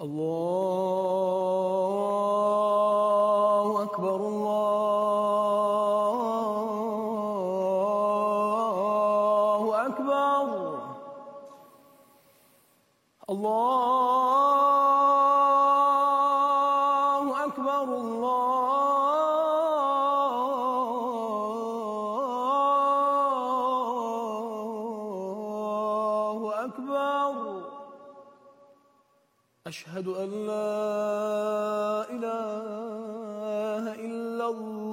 الله أكبر الله أكبر الله أكبر الله أكبر. أشهد أن لا إله إلا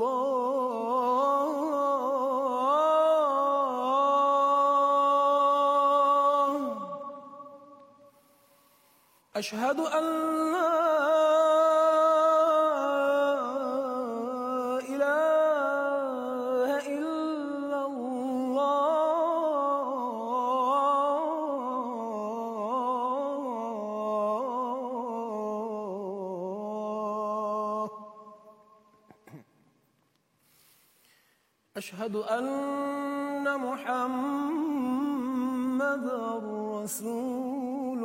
الله. أشهد أن لا إله إلا الله. أشهد أن محمدًا رسول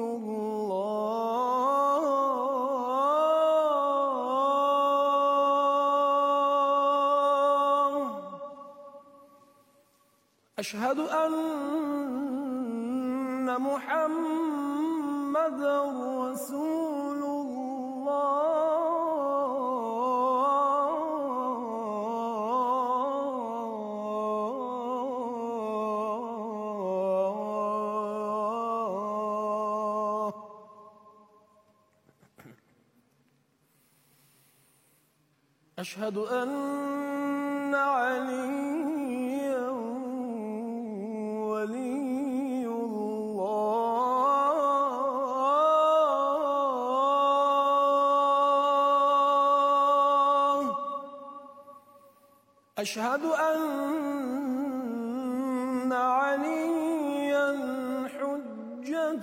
الله. أشهد أن محمدًا رسول الله. أشهد أن عليا ولي الله. أشهد أن عليا حجة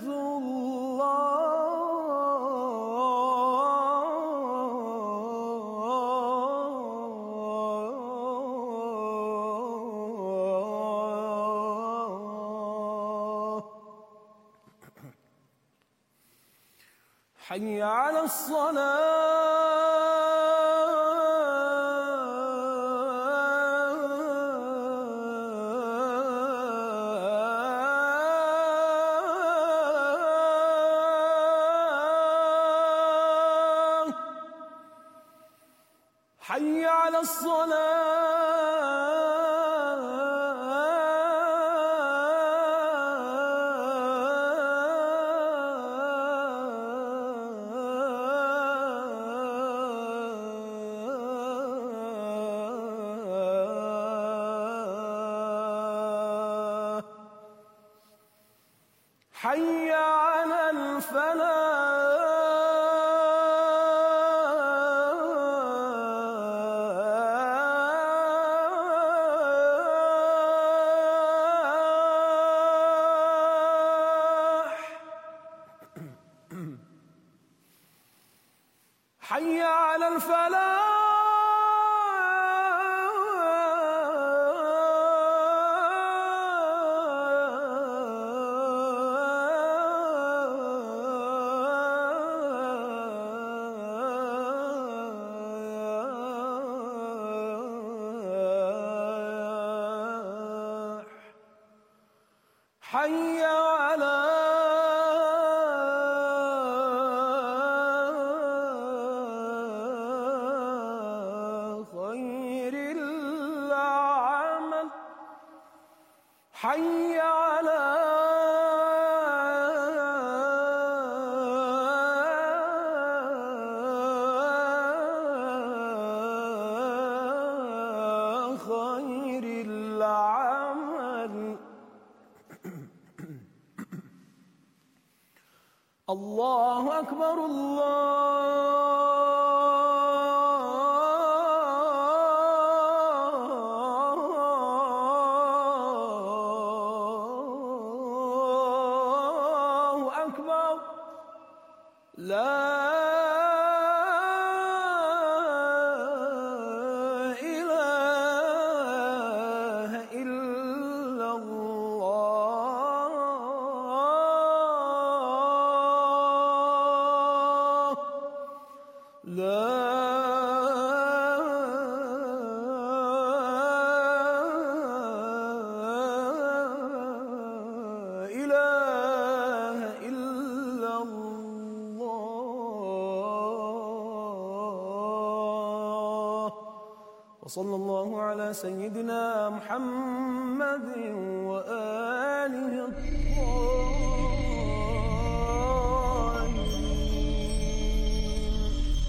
الله. حي على الصلاة. حي على الصلاة. حي على الفلاح. حي على الفلاح. حي على خير العمل. حي على خير العمل. الله أكبر الله أكبر. لا إله إلا الله. إله إلا الله. وصلى الله على سيدنا محمد